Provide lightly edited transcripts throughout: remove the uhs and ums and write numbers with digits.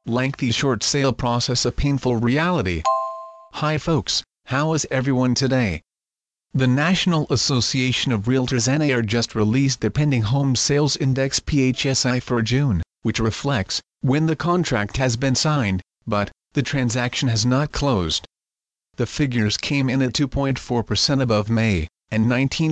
Lengthy short sale process a painful reality. Hi folks, how is everyone today? The National Association of Realtors NAR just released the Pending Home Sales Index PHSI for June, which reflects when the contract has been signed, but the transaction has not closed. The figures came in at 2.4% above May, and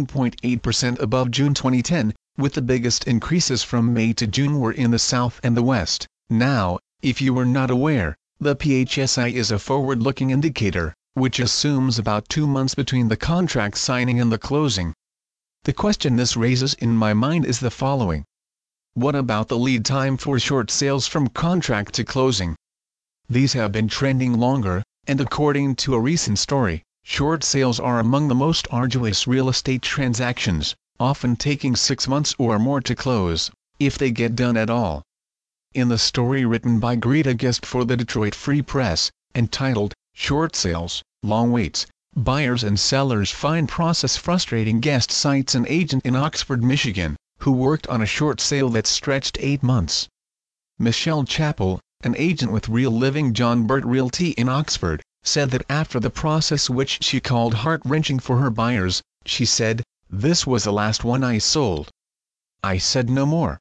19.8% above June 2010, with the biggest increases from May to June were in the South and the West. Now, if you were not aware, the PHSI is a forward-looking indicator, which assumes about 2 months between the contract signing and the closing. The question this raises in my mind is the following. What about the lead time for short sales from contract to closing? These have been trending longer, and according to a recent story, short sales are among the most arduous real estate transactions, often taking 6 months or more to close, if they get done at all. In the story written by Greta Guest for the Detroit Free Press, entitled, Short Sales, Long Waits, Buyers and Sellers Find Process Frustrating, Guest cites an agent in Oxford, Michigan, who worked on a short sale that stretched 8 months. Michelle Chappell, an agent with Real Living John Burt Realty in Oxford, said that after the process, which she called heart-wrenching for her buyers, she said, "This was the last one I sold. I said no more.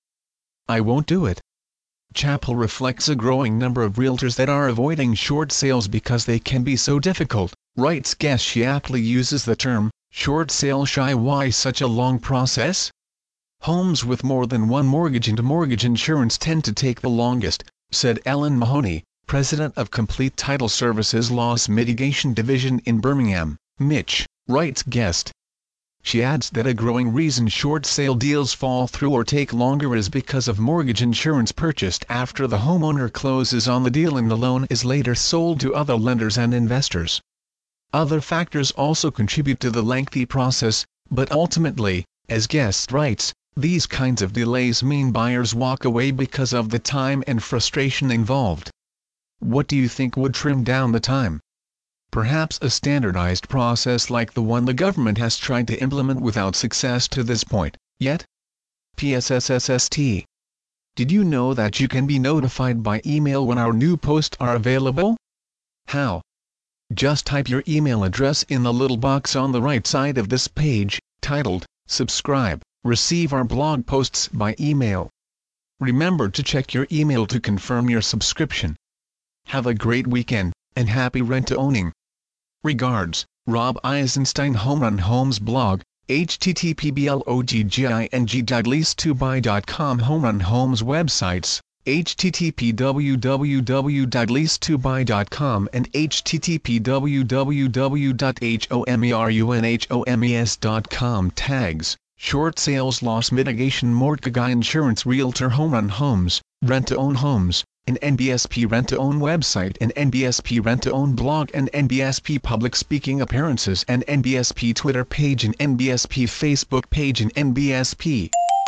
I won't do it." Chappell reflects a growing number of realtors that are avoiding short sales because they can be so difficult. Writes Guest she aptly uses the term, short sale shy. Why such a long process? Homes with more than one mortgage and mortgage insurance tend to take the longest, said Ellen Mahoney, president of Complete Title Services Loss Mitigation Division in Birmingham, Mich. Writes Guest. She adds that a growing reason short sale deals fall through or take longer is because of mortgage insurance purchased after the homeowner closes on the deal and the loan is later sold to other lenders and investors. Other factors also contribute to the lengthy process, but ultimately, as Guest writes, these kinds of delays mean buyers walk away because of the time and frustration involved. What do you think would trim down the time? Perhaps a standardized process like the one the government has tried to implement without success to this point, yet? PSSSST. Did you know that you can be notified by email when our new posts are available? How? Just type your email address in the little box on the right side of this page, titled, Subscribe, receive our blog posts by email. Remember to check your email to confirm your subscription. Have a great weekend, and happy rent-to-owning. Regards, Rob Eisenstein. Home Run Homes blog, http://blog.lease2buy.com. Home Run Homes websites, http://www.lease2buy.com and http://www.homerunhomes.com. Tags, short sales, loss mitigation, mortgage insurance, realtor. Home Run Homes, rent-to-own homes, an NBSP rent-to-own website, an NBSP rent-to-own blog, and NBSP public speaking appearances, and NBSP Twitter page, and NBSP Facebook page, and NBSP